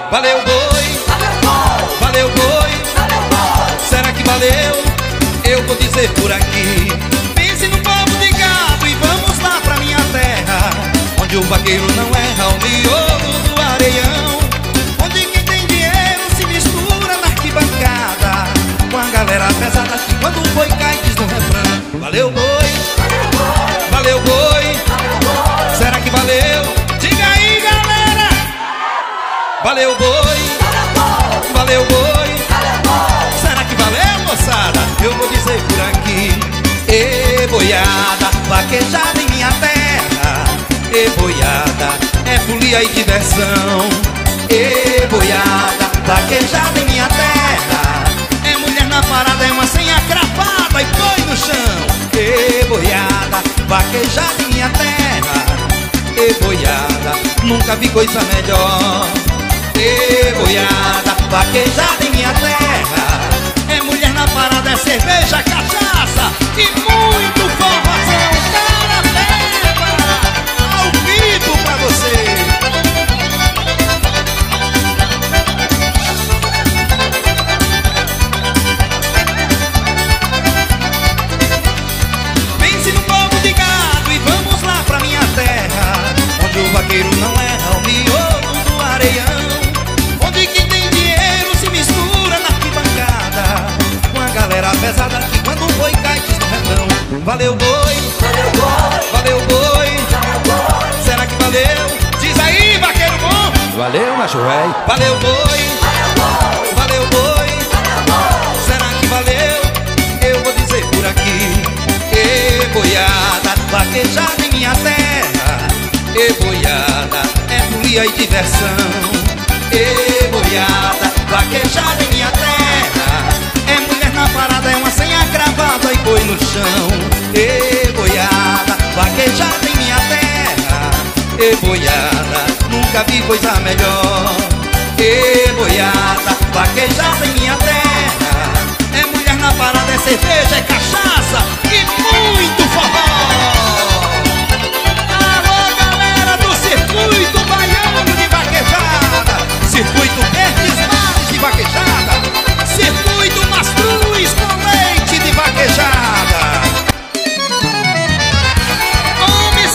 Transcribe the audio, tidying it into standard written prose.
Valeu boi, valeu boi, será que valeu? Eu vou dizer por aqui. Pense no povo de gado e vamos lá pra minha terra, onde o vaqueiro não erra o miolo do areião, onde quem tem dinheiro se mistura na arquibancada com a galera pesada que quando o boi cai diz no refrão: valeu boi, valeu boi, será que valeu? Diga aí, galera! Valeu boi, valeu boi, será que valeu, moçada? Eu vou dizer por aqui. E boiada, vaquejada em minha terra. E boiada, é folia e diversão. E boiada, vaquejada em minha terra. É mulher na parada, é uma senha cravada e boi no chão. E boiada, vaquejada em minha terra. E boiada, nunca vi coisa melhor. E boiada, vaquejada em minha terra. É mulher na parada, é cerveja, cachaça e muito forrozão. Cara leva ao vivo pra você. Pense no povo de gado e vamos lá pra minha terra, onde o vaqueiro não erra o miolo do areião, onde quem tem dinheiro se mistura na arquibancada com a galera pesada que quando o boi cai diz no refrão: valeu boi, valeu boi, será que valeu? Diz aí, vaqueiro bom! Valeu, macho véi. Valeu boi, valeu boi, será que valeu? Eu vou dizer por aqui. E boiada, vaquejada em minha terra. E boiada, é folia e diversão. E boiada, vaquejada em minha terra. É mulher na parada, é uma senha cravada e boi no chão. E boiada, vaquejada em minha terra. E boiada, nunca vi coisa melhor. E boiada, vaquejada em minha terra. É mulher na parada, é cerveja, é cachaça e muito forró.